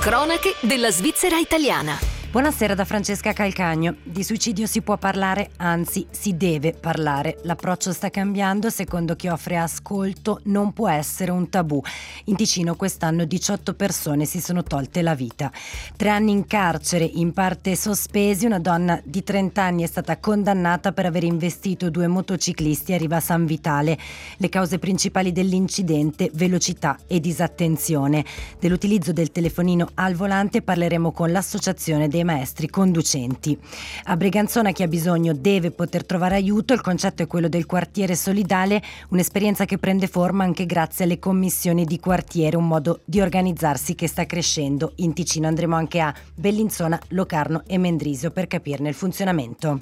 Cronache della Svizzera italiana. Buonasera da Francesca Calcagno. Di suicidio si può parlare, anzi si deve parlare. L'approccio sta cambiando, secondo chi offre ascolto non può essere un tabù. In Ticino quest'anno 18 persone si sono tolte la vita. 3 anni in carcere, in parte sospesi. Una donna di 30 anni è stata condannata per aver investito 2 motociclisti a Riva San Vitale. Le cause principali dell'incidente: velocità e disattenzione. Dell'utilizzo del telefonino al volante parleremo con l'associazione dei maestri conducenti. A Briganzona chi ha bisogno deve poter trovare aiuto. Il concetto è quello del quartiere solidale, un'esperienza che prende forma anche grazie alle commissioni di quartiere, un modo di organizzarsi che sta crescendo in Ticino. Andremo anche a Bellinzona, Locarno e Mendrisio per capirne il funzionamento.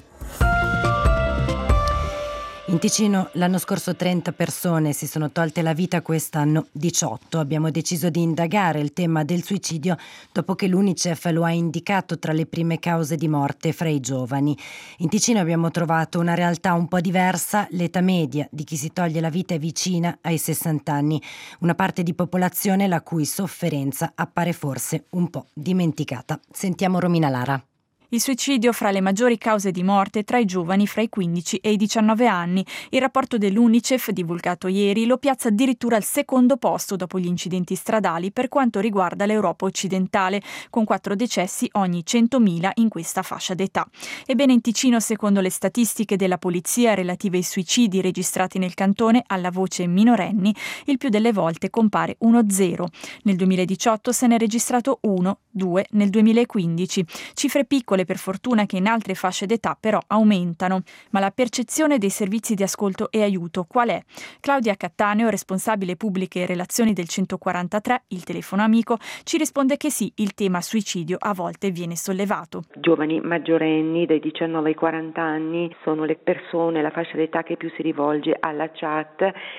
In Ticino l'anno scorso 30 persone si sono tolte la vita, quest'anno 18. Abbiamo deciso di indagare il tema del suicidio dopo che l'UNICEF lo ha indicato tra le prime cause di morte fra i giovani. In Ticino abbiamo trovato una realtà un po' diversa. L'età media di chi si toglie la vita è vicina ai 60 anni, una parte di popolazione la cui sofferenza appare forse un po' dimenticata. Sentiamo Romina Lara. Il suicidio fra le maggiori cause di morte tra i giovani fra i 15 e i 19 anni. Il rapporto dell'UNICEF, divulgato ieri, lo piazza addirittura al secondo posto dopo gli incidenti stradali per quanto riguarda l'Europa occidentale, con 4 decessi ogni 100.000 in questa fascia d'età. Ebbene, in Ticino, secondo le statistiche della polizia relative ai suicidi registrati nel cantone, alla voce minorenni, il più delle volte compare uno 0. Nel 2018 se ne è registrato 1, 2 nel 2015. Cifre piccole per fortuna, che in altre fasce d'età però aumentano. Ma la percezione dei servizi di ascolto e aiuto qual è? Claudia Cattaneo, responsabile pubbliche e relazioni del 143, il telefono amico, ci risponde che sì, il tema suicidio a volte viene sollevato. Giovani maggiorenni dai 19 ai 40 anni sono le persone, la fascia d'età che più si rivolge alla chat,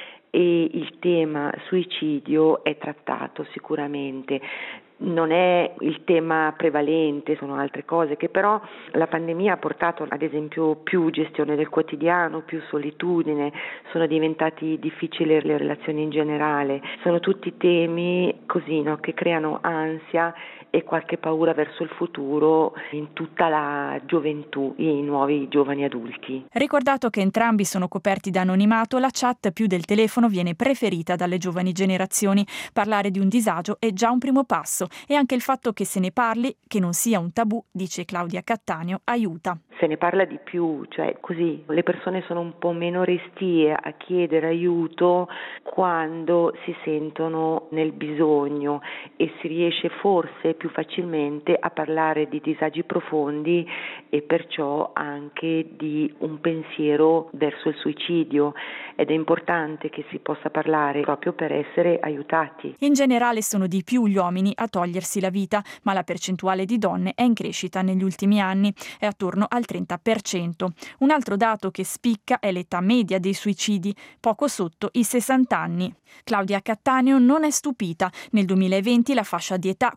e il tema suicidio è trattato sicuramente. Non è il tema prevalente, sono altre cose che però la pandemia ha portato, ad esempio, più gestione del quotidiano, più solitudine, sono diventati difficili le relazioni in generale, sono tutti temi così, no, che creano ansia e qualche paura verso il futuro in tutta la gioventù, i nuovi giovani adulti. Ricordato che entrambi sono coperti da anonimato, la chat più del telefono viene preferita dalle giovani generazioni. Parlare di un disagio è già un primo passo, e anche il fatto che se ne parli, che non sia un tabù, dice Claudia Cattaneo, aiuta. Se ne parla di più, cioè così le persone sono un po' meno restie a chiedere aiuto quando si sentono nel bisogno, e si riesce forse più facilmente a parlare di disagi profondi e perciò anche di un pensiero verso il suicidio, ed è importante che si possa parlare proprio per essere aiutati. In generale sono di più gli uomini a togliersi la vita, ma la percentuale di donne è in crescita negli ultimi anni, è attorno al 30%. Un altro dato che spicca è l'età media dei suicidi, poco sotto i 60 anni. Claudia Cattaneo non è stupita. Nel 2020 la fascia di età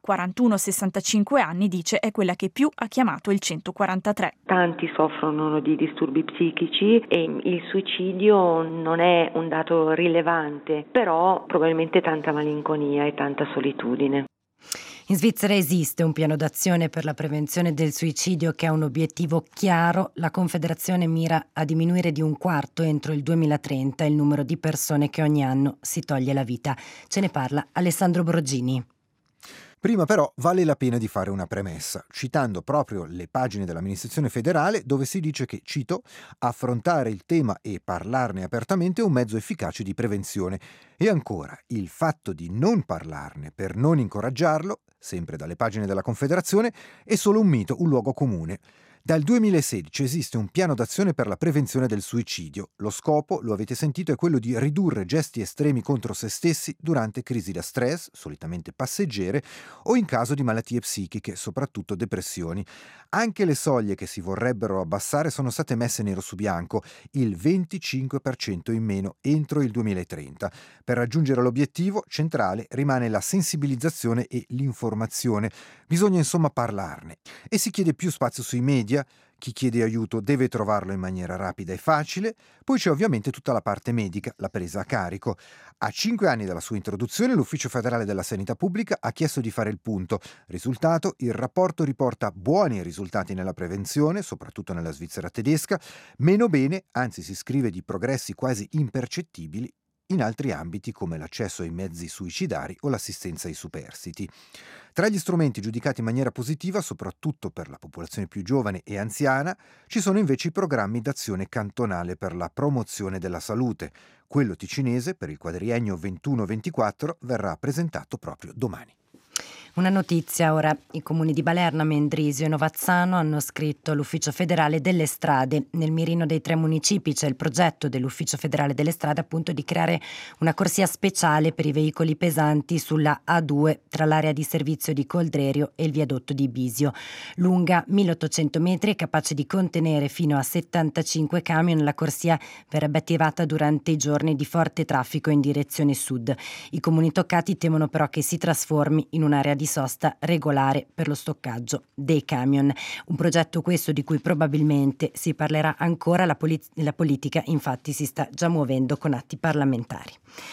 41-65 anni, dice, è quella che più ha chiamato il 143. Tanti soffrono di disturbi psichici e il suicidio non è un dato rilevante, però probabilmente tanta malinconia e tanta solitudine. In Svizzera esiste un piano d'azione per la prevenzione del suicidio che ha un obiettivo chiaro. La Confederazione mira a diminuire di 1/4 entro il 2030 il numero di persone che ogni anno si toglie la vita. Ce ne parla Alessandro Brogini. Prima però vale la pena di fare una premessa, citando proprio le pagine dell'amministrazione federale, dove si dice che, cito, affrontare il tema e parlarne apertamente è un mezzo efficace di prevenzione. E ancora, il fatto di non parlarne per non incoraggiarlo, sempre dalle pagine della Confederazione, è solo un mito, un luogo comune. Dal 2016 esiste un piano d'azione per la prevenzione del suicidio. Lo scopo, lo avete sentito, è quello di ridurre gesti estremi contro se stessi durante crisi da stress, solitamente passeggere, o in caso di malattie psichiche, soprattutto depressioni. Anche le soglie che si vorrebbero abbassare sono state messe nero su bianco, il 25% in meno entro il 2030. Per raggiungere l'obiettivo centrale rimane la sensibilizzazione e l'informazione. Bisogna insomma parlarne. E si chiede più spazio sui media, media. Chi chiede aiuto deve trovarlo in maniera rapida e facile. Poi c'è ovviamente tutta la parte medica, la presa a carico. A 5 anni dalla sua introduzione, l'Ufficio federale della sanità pubblica ha chiesto di fare il punto. Risultato: il rapporto riporta buoni risultati nella prevenzione, soprattutto nella Svizzera tedesca, meno bene, anzi si scrive di progressi quasi impercettibili in altri ambiti come l'accesso ai mezzi suicidari o l'assistenza ai superstiti. Tra gli strumenti giudicati in maniera positiva, soprattutto per la popolazione più giovane e anziana, ci sono invece i programmi d'azione cantonale per la promozione della salute. Quello ticinese, per il quadriennio 21-24, verrà presentato proprio domani. Una notizia ora: i comuni di Balerna, Mendrisio e Novazzano hanno scritto all'Ufficio federale delle strade. Nel mirino dei 3 municipi c'è il progetto dell'Ufficio federale delle strade appunto di creare una corsia speciale per i veicoli pesanti sulla A2 tra l'area di servizio di Coldrerio e il viadotto di Bisio. Lunga 1800 metri e capace di contenere fino a 75 camion, la corsia verrebbe attivata durante i giorni di forte traffico in direzione sud. I comuni toccati temono però che si trasformi in un'area di sosta regolare per lo stoccaggio dei camion. Un progetto questo di cui probabilmente si parlerà ancora. La politica infatti si sta già muovendo con atti parlamentari.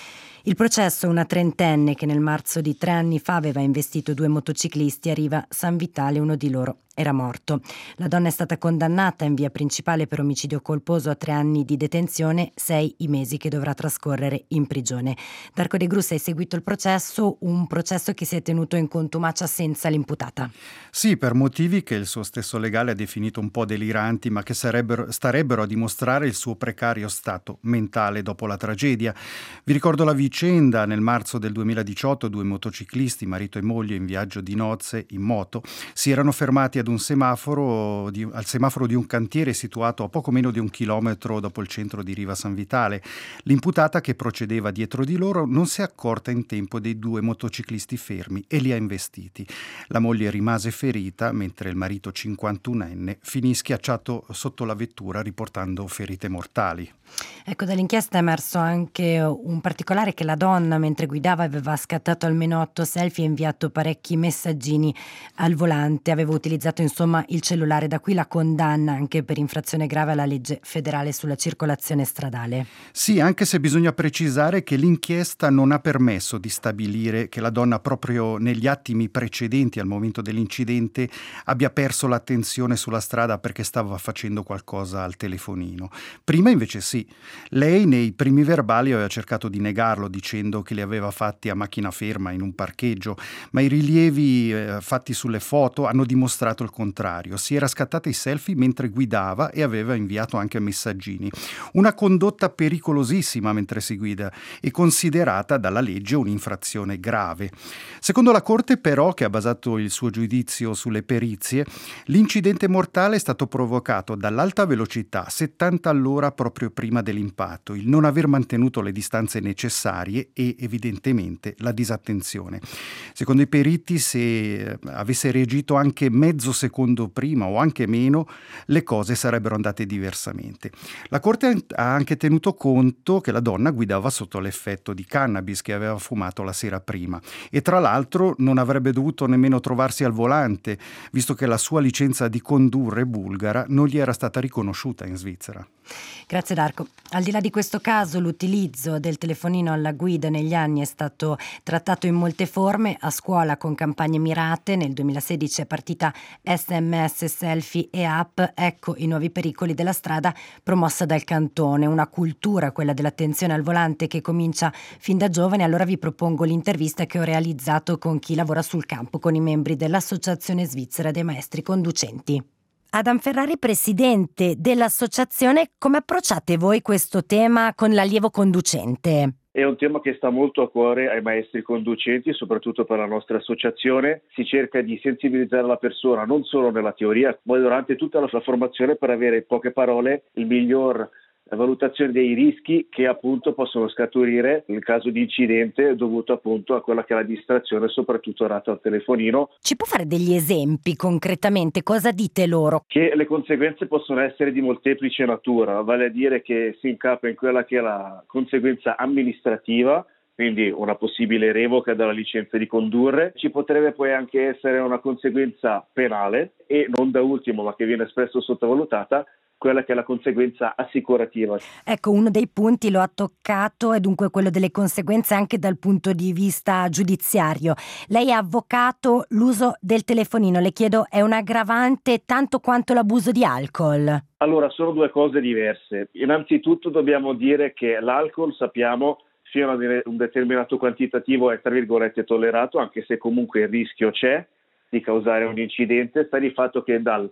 Il processo a una trentenne che nel marzo di 3 anni fa aveva investito 2 motociclisti a Riva San Vitale, uno di loro era morto. La donna è stata condannata in via principale per omicidio colposo a 3 anni di detenzione, 6 i mesi che dovrà trascorrere in prigione. Darko De Grus, hai seguito il processo, un processo che si è tenuto in contumacia senza l'imputata. Sì, per motivi che il suo stesso legale ha definito un po' deliranti, ma che starebbero a dimostrare il suo precario stato mentale dopo la tragedia. Vi ricordo la vicenda: nel marzo del 2018 2 motociclisti, marito e moglie, in viaggio di nozze in moto, si erano fermati al semaforo di un cantiere situato a poco meno di 1 chilometro dopo il centro di Riva San Vitale. L'imputata, che procedeva dietro di loro, non si è accorta in tempo dei 2 motociclisti fermi e li ha investiti. La moglie rimase ferita, mentre il marito 51enne finì schiacciato sotto la vettura riportando ferite mortali. Ecco, dall'inchiesta è emerso anche un particolare: che la donna, mentre guidava, aveva scattato almeno 8 selfie e inviato parecchi messaggini al volante. Aveva utilizzato insomma il cellulare, da qui la condanna anche per infrazione grave alla legge federale sulla circolazione stradale. Sì, anche se bisogna precisare che l'inchiesta non ha permesso di stabilire che la donna proprio negli attimi precedenti al momento dell'incidente abbia perso l'attenzione sulla strada perché stava facendo qualcosa al telefonino. Prima invece sì. Lei nei primi verbali aveva cercato di negarlo, dicendo che li aveva fatti a macchina ferma in un parcheggio, ma i rilievi fatti sulle foto hanno dimostrato il contrario. Si era scattata i selfie mentre guidava e aveva inviato anche messaggini. Una condotta pericolosissima mentre si guida e considerata dalla legge un'infrazione grave. Secondo la Corte, però, che ha basato il suo giudizio sulle perizie, l'incidente mortale è stato provocato dall'alta velocità, 70 all'ora proprio prima dell'impatto, il non aver mantenuto le distanze necessarie e evidentemente la disattenzione. Secondo i periti, se avesse reagito anche mezzo secondo prima o anche meno, le cose sarebbero andate diversamente. La Corte ha anche tenuto conto che la donna guidava sotto l'effetto di cannabis che aveva fumato la sera prima e tra l'altro non avrebbe dovuto nemmeno trovarsi al volante, visto che la sua licenza di condurre bulgara non gli era stata riconosciuta in Svizzera. Grazie Darko. Al di là di questo caso, l'utilizzo del telefonino alla guida negli anni è stato trattato in molte forme: a scuola con campagne mirate, nel 2016 è partita SMS, selfie e app. Ecco i nuovi pericoli della strada promossa dal cantone, una cultura, quella dell'attenzione al volante, che comincia fin da giovane. Allora vi propongo l'intervista che ho realizzato con chi lavora sul campo, con i membri dell'Associazione Svizzera dei Maestri Conducenti. Adam Ferrari, presidente dell'associazione, come approcciate voi questo tema con l'allievo conducente? È un tema che sta molto a cuore ai maestri conducenti, soprattutto per la nostra associazione. Si cerca di sensibilizzare la persona non solo nella teoria, ma durante tutta la sua formazione, per avere in poche parole il miglior valutazione dei rischi che appunto possono scaturire in caso di incidente dovuto appunto a quella che è la distrazione, soprattutto data al telefonino. Ci può fare degli esempi concretamente? Cosa dite loro? Che le conseguenze possono essere di molteplice natura, vale a dire che si incappa in quella che è la conseguenza amministrativa, quindi una possibile revoca della licenza di condurre. Ci potrebbe poi anche essere una conseguenza penale e non da ultimo, ma che viene spesso sottovalutata, quella che è la conseguenza assicurativa. Ecco, uno dei punti lo ha toccato, è dunque quello delle conseguenze anche dal punto di vista giudiziario. Lei è avvocato, l'uso del telefonino, le chiedo, è un aggravante tanto quanto l'abuso di alcol? Allora, sono due cose diverse. Innanzitutto dobbiamo dire che l'alcol, sappiamo, fino a un determinato quantitativo è tra virgolette tollerato, anche se comunque il rischio c'è di causare un incidente. Sta di fatto che dal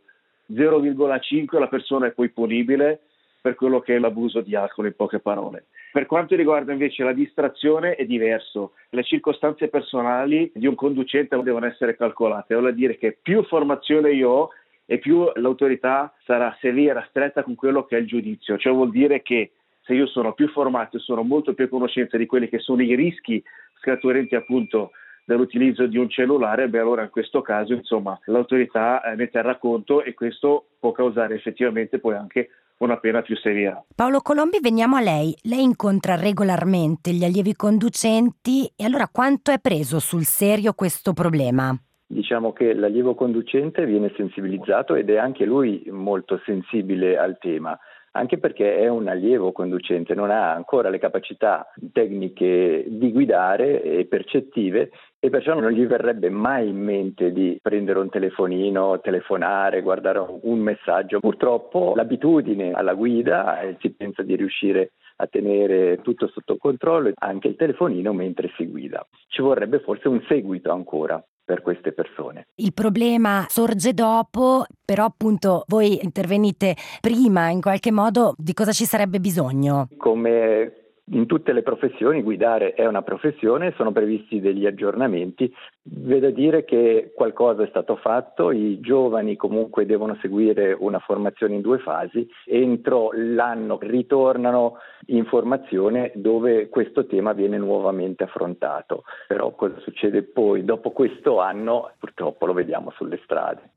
0,5 la persona è poi punibile per quello che è l'abuso di alcol, in poche parole. Per quanto riguarda invece la distrazione è diverso. Le circostanze personali di un conducente devono essere calcolate, vuol dire che più formazione io ho e più l'autorità sarà severa, stretta con quello che è il giudizio. Cioè vuol dire che se io sono più formato e sono molto più a conoscenza di quelli che sono i rischi scaturenti appunto dall'utilizzo di un cellulare, allora in questo caso l'autorità ne terrà conto e questo può causare effettivamente poi anche una pena più severa. Paolo Colombi, veniamo a lei. Lei incontra regolarmente gli allievi conducenti e allora quanto è preso sul serio questo problema? Diciamo che l'allievo conducente viene sensibilizzato ed è anche lui molto sensibile al tema, anche perché è un allievo conducente, non ha ancora le capacità tecniche di guidare e percettive e perciò non gli verrebbe mai in mente di prendere un telefonino, telefonare, guardare un messaggio. Purtroppo l'abitudine alla guida si pensa di riuscire a tenere tutto sotto controllo, anche il telefonino mentre si guida. Ci vorrebbe forse un seguito ancora per queste persone. Il problema sorge dopo, però appunto voi intervenite prima, in qualche modo di cosa ci sarebbe bisogno? Come in tutte le professioni, guidare è una professione, sono previsti degli aggiornamenti. Vedo dire che qualcosa è stato fatto, i giovani comunque devono seguire una formazione in 2 fasi, entro l'anno ritornano in formazione dove questo tema viene nuovamente affrontato. Però cosa succede poi dopo questo anno? Purtroppo lo vediamo sulle strade.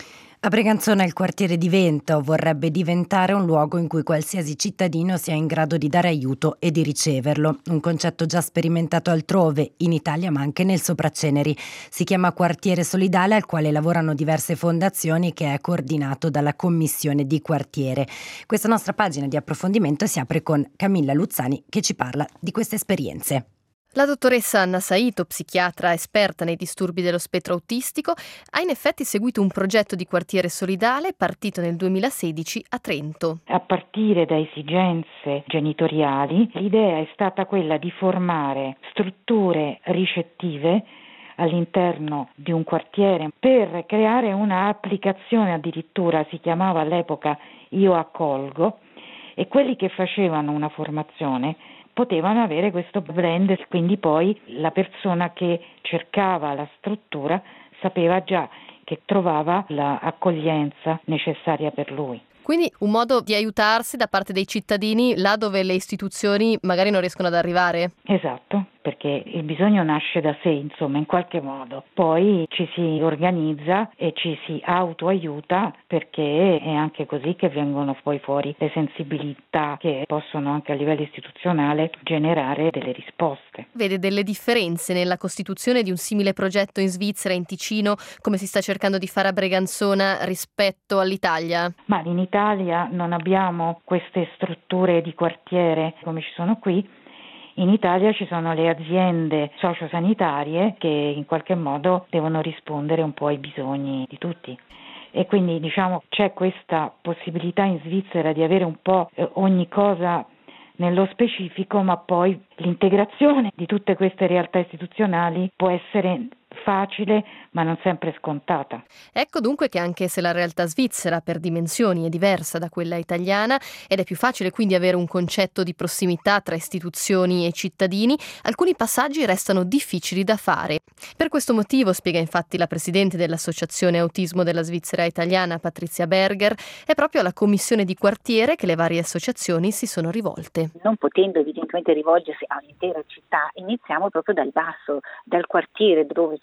A Breganzona il quartiere diventa o vorrebbe diventare un luogo in cui qualsiasi cittadino sia in grado di dare aiuto e di riceverlo. Un concetto già sperimentato altrove, in Italia ma anche nel Sopraceneri. Si chiama Quartiere Solidale, al quale lavorano diverse fondazioni, che è coordinato dalla Commissione di Quartiere. Questa nostra pagina di approfondimento si apre con Camilla Luzzani che ci parla di queste esperienze. La dottoressa Anna Saito, psichiatra esperta nei disturbi dello spettro autistico, ha in effetti seguito un progetto di quartiere solidale partito nel 2016 a Trento. A partire da esigenze genitoriali, l'idea è stata quella di formare strutture ricettive all'interno di un quartiere per creare una applicazione, addirittura si chiamava all'epoca Io accolgo, e quelli che facevano una formazione potevano avere questo blend, quindi poi la persona che cercava la struttura sapeva già che trovava l'accoglienza necessaria per lui. Quindi un modo di aiutarsi da parte dei cittadini là dove le istituzioni magari non riescono ad arrivare? Esatto, perché il bisogno nasce da sé, insomma, in qualche modo. Poi ci si organizza e ci si autoaiuta, perché è anche così che vengono poi fuori le sensibilità che possono anche a livello istituzionale generare delle risposte. Vede delle differenze nella costituzione di un simile progetto in Svizzera, in Ticino, come si sta cercando di fare a Breganzona rispetto all'Italia? Ma in Italia non abbiamo queste strutture di quartiere come ci sono qui. In Italia ci sono le aziende sociosanitarie che in qualche modo devono rispondere un po' ai bisogni di tutti. E quindi c'è questa possibilità in Svizzera di avere un po' ogni cosa nello specifico, ma poi l'integrazione di tutte queste realtà istituzionali può essere facile ma non sempre scontata. Ecco dunque che anche se la realtà svizzera per dimensioni è diversa da quella italiana ed è più facile quindi avere un concetto di prossimità tra istituzioni e cittadini, alcuni passaggi restano difficili da fare. Per questo motivo, spiega infatti la presidente dell'Associazione Autismo della Svizzera Italiana, Patrizia Berger, è proprio alla commissione di quartiere che le varie associazioni si sono rivolte. Non potendo evidentemente rivolgersi all'intera città, iniziamo proprio dal basso, dal quartiere dove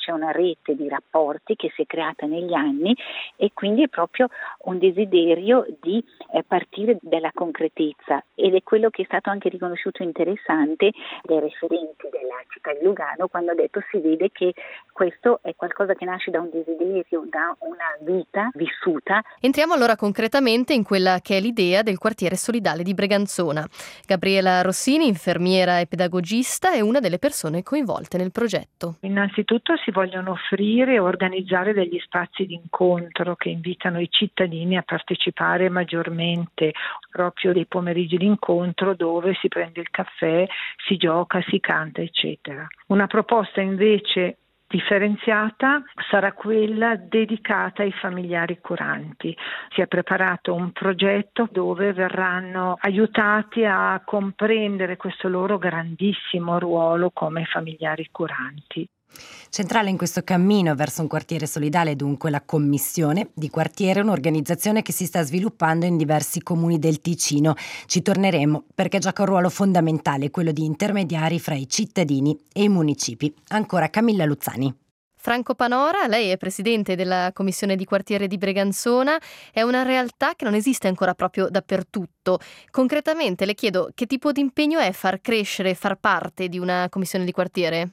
c'è una rete di rapporti che si è creata negli anni e quindi è proprio un desiderio di partire dalla concretezza, ed è quello che è stato anche riconosciuto interessante dai referenti della città di Lugano, quando ha detto si vede che questo è qualcosa che nasce da un desiderio, da una vita vissuta. Entriamo allora concretamente in quella che è l'idea del quartiere solidale di Breganzona. Gabriela Rossini, infermiera e pedagogista, è una delle persone coinvolte nel progetto. Innanzitutto si vogliono offrire e organizzare degli spazi di incontro che invitano i cittadini a partecipare maggiormente, proprio dei pomeriggi di incontro dove si prende il caffè, si gioca, si canta, eccetera. Una proposta invece differenziata sarà quella dedicata ai familiari curanti. Si è preparato un progetto dove verranno aiutati a comprendere questo loro grandissimo ruolo come familiari curanti. Centrale in questo cammino verso un quartiere solidale, dunque, la Commissione di Quartiere, un'organizzazione che si sta sviluppando in diversi comuni del Ticino. Ci torneremo perché gioca un ruolo fondamentale, quello di intermediari fra i cittadini e i municipi. Ancora Camilla Luzzani. Franco Panora, lei è presidente della Commissione di Quartiere di Breganzona, è una realtà che non esiste ancora proprio dappertutto. Concretamente le chiedo che tipo di impegno è far crescere, far parte di una commissione di quartiere?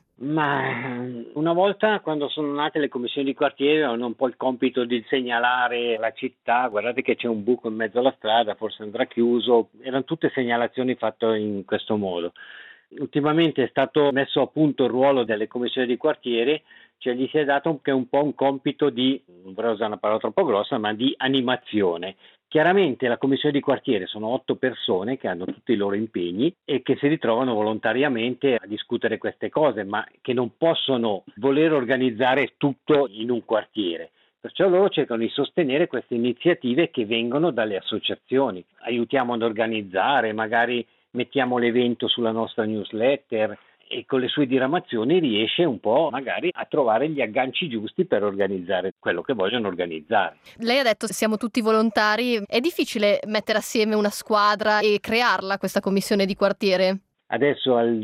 Ma una volta, quando sono nate le commissioni di quartiere, avevano un po' il compito di segnalare la città: guardate che c'è un buco in mezzo alla strada, forse andrà chiuso. Erano tutte segnalazioni fatte in questo modo. Ultimamente è stato messo a punto il ruolo delle commissioni di quartiere, cioè gli si è dato anche un po' un compito di, non vorrei usare una parola troppo grossa, ma di animazione. Chiaramente la commissione di quartiere sono 8 persone che hanno tutti i loro impegni e che si ritrovano volontariamente a discutere queste cose, ma che non possono voler organizzare tutto in un quartiere. Perciò loro cercano di sostenere queste iniziative che vengono dalle associazioni. Aiutiamo ad organizzare, magari mettiamo l'evento sulla nostra newsletter, e con le sue diramazioni riesce un po' magari a trovare gli agganci giusti per organizzare quello che vogliono organizzare. Lei ha detto siamo tutti volontari, è difficile mettere assieme una squadra e crearla questa commissione di quartiere? Adesso al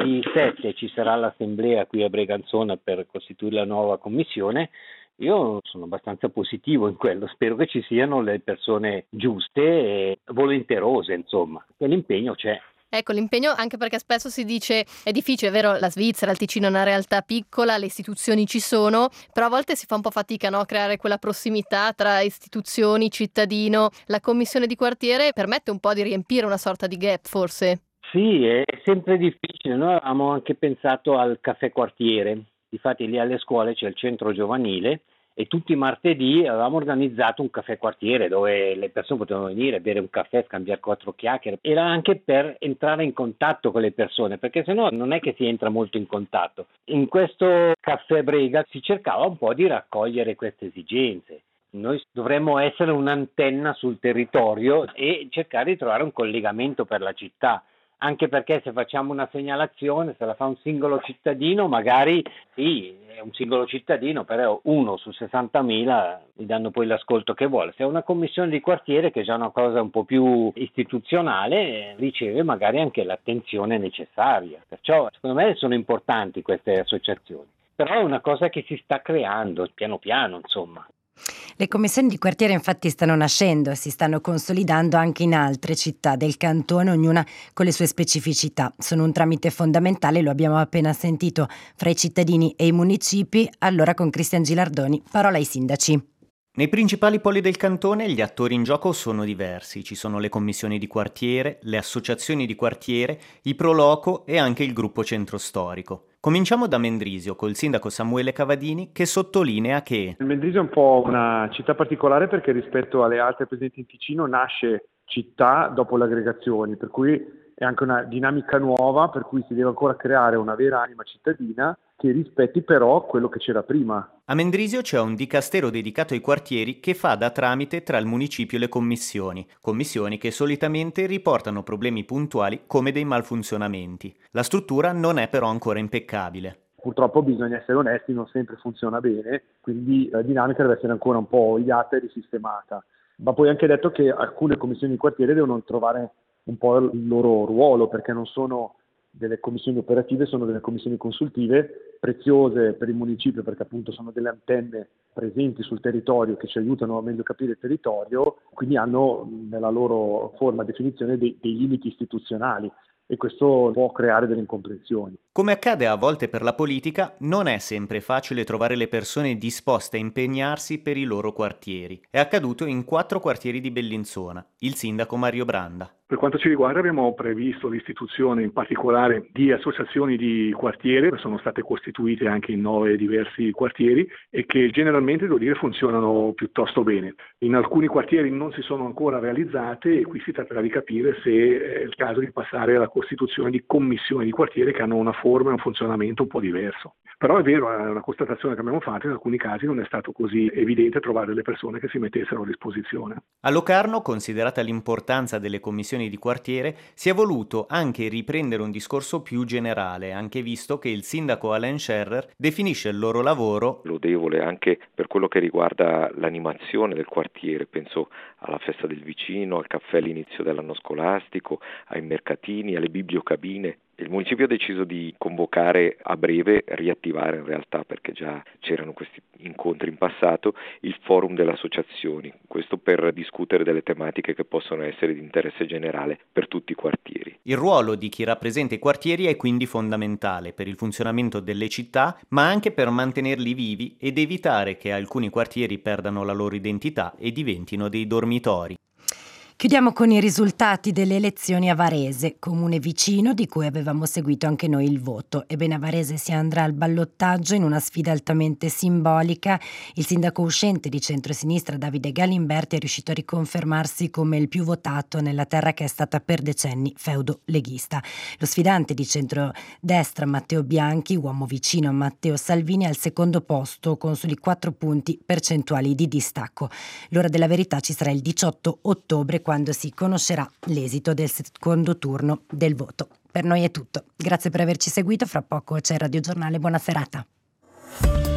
27 ci sarà l'assemblea qui a Breganzona per costituire la nuova commissione. Io sono abbastanza positivo in quello, spero che ci siano le persone giuste e volenterose, insomma, e l'impegno c'è. Ecco, l'impegno, anche perché spesso si dice è difficile, è vero, la Svizzera, il Ticino è una realtà piccola, le istituzioni ci sono, però a volte si fa un po' fatica, no? A creare quella prossimità tra istituzioni, cittadino. La commissione di quartiere permette un po' di riempire una sorta di gap, forse? Sì, è sempre difficile. Noi avevamo anche pensato al caffè quartiere. Difatti lì alle scuole c'è il centro giovanile e tutti i martedì avevamo organizzato un caffè quartiere dove le persone potevano venire, bere un caffè, scambiare 4 chiacchiere. Era anche per entrare in contatto con le persone, perché sennò non è che si entra molto in contatto. In questo caffè Brega si cercava un po' di raccogliere queste esigenze. Noi dovremmo essere un'antenna sul territorio e cercare di trovare un collegamento per la città. Anche perché se facciamo una segnalazione, se la fa un singolo cittadino, magari sì, è un singolo cittadino, però 1 su 60.000 gli danno poi l'ascolto che vuole. Se è una commissione di quartiere, che è già una cosa un po' più istituzionale, riceve magari anche l'attenzione necessaria. Perciò secondo me sono importanti queste associazioni. Però è una cosa che si sta creando piano piano, insomma. Le commissioni di quartiere infatti stanno nascendo e si stanno consolidando anche in altre città del cantone, ognuna con le sue specificità. Sono un tramite fondamentale, lo abbiamo appena sentito, fra i cittadini e i municipi. Allora con Cristian Gilardoni, parola ai sindaci. Nei principali poli del cantone gli attori in gioco sono diversi. Ci sono le commissioni di quartiere, le associazioni di quartiere, i Proloco e anche il gruppo centro storico. Cominciamo da Mendrisio col sindaco Samuele Cavadini che sottolinea che Mendrisio è un po' una città particolare perché rispetto alle altre presenti in Ticino nasce città dopo le aggregazioni, per cui è anche una dinamica nuova, per cui si deve ancora creare una vera anima cittadina che rispetti però quello che c'era prima. A Mendrisio c'è un dicastero dedicato ai quartieri che fa da tramite tra il municipio e le commissioni che solitamente riportano problemi puntuali come dei malfunzionamenti. La struttura non è però ancora impeccabile. Purtroppo bisogna essere onesti, non sempre funziona bene, quindi la dinamica deve essere ancora un po' oliata e risistemata. Va poi anche detto che alcune commissioni di quartiere devono trovare un po' il loro ruolo, perché non sono delle commissioni operative sono delle commissioni consultive preziose per il municipio, perché appunto sono delle antenne presenti sul territorio che ci aiutano a meglio capire il territorio, quindi hanno nella loro forma definizione dei limiti istituzionali, e questo può creare delle incomprensioni. Come accade a volte per la politica, non è sempre facile trovare le persone disposte a impegnarsi per i loro quartieri. È accaduto in 4 quartieri di Bellinzona. Il sindaco Mario Branda. Per quanto ci riguarda abbiamo previsto l'istituzione in particolare di associazioni di quartiere che sono state costituite anche in 9 diversi quartieri e che generalmente, devo dire, funzionano piuttosto bene. In alcuni quartieri non si sono ancora realizzate e qui si tratterà di capire se è il caso di passare alla costituzione di commissioni di quartiere che hanno una forma e un funzionamento un po' diverso. Però è vero, è una constatazione che abbiamo fatto, in alcuni casi non è stato così evidente trovare delle persone che si mettessero a disposizione. A Locarno, considerata l'importanza delle commissioni di quartiere, si è voluto anche riprendere un discorso più generale, anche visto che il sindaco Alain Scherrer definisce il loro lavoro lodevole anche per quello che riguarda l'animazione del quartiere. Penso alla festa del vicino, al caffè all'inizio dell'anno scolastico, ai mercatini, alle bibliocabine. Il municipio ha deciso di convocare a breve, riattivare in realtà, perché già c'erano questi incontri in passato, il forum delle associazioni, questo per discutere delle tematiche che possono essere di interesse generale per tutti i quartieri. Il ruolo di chi rappresenta i quartieri è quindi fondamentale per il funzionamento delle città, ma anche per mantenerli vivi ed evitare che alcuni quartieri perdano la loro identità e diventino dei dormitori. Chiudiamo con i risultati delle elezioni a Varese, comune vicino di cui avevamo seguito anche noi il voto. Ebbene, a Varese si andrà al ballottaggio in una sfida altamente simbolica. Il sindaco uscente di centrosinistra Davide Galimberti è riuscito a riconfermarsi come il più votato nella terra che è stata per decenni feudo leghista. Lo sfidante di centrodestra Matteo Bianchi, uomo vicino a Matteo Salvini, è al secondo posto con soli 4 punti percentuali di distacco. L'ora della verità ci sarà il 18 ottobre, quando si conoscerà l'esito del secondo turno del voto. Per noi è tutto. Grazie per averci seguito. Fra poco c'è il Radio Giornale. Buona serata.